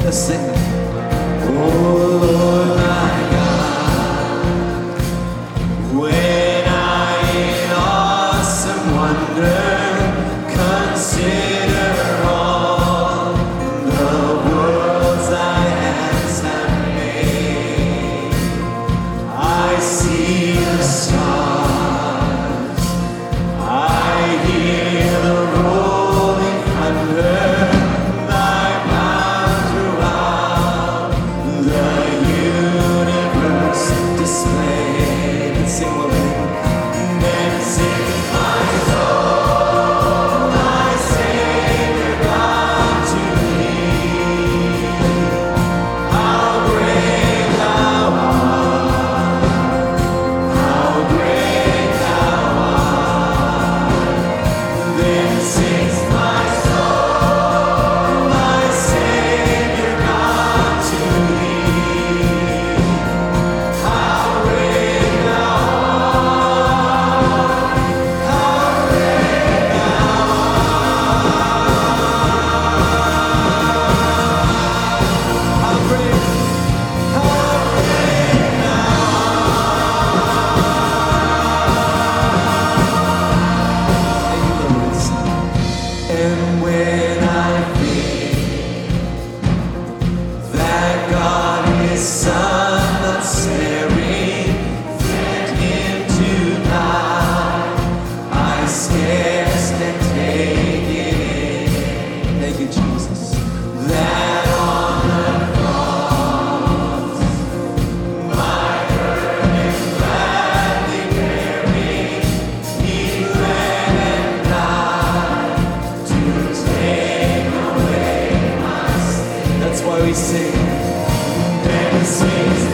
Let's sing that. Oh Lord my God, when I in awesome wonder consider all the worlds thy hands have made, I see the stars, I hear the rolling thunder, thy power throughout the universe displayed. And sing with me. Then sing my soul, my Savior God to thee. How great thou art, how great thou art. Then sings my soul, my Savior God to thee. How great thou art, how great thou art. How great, and when I think that God is Son not sparing, sent him to die, I scarce can take it in. Thank you, Jesus. That on the cross, my burden gladly bearing, he bled and died to take away my sin. That's why we sing. Then sings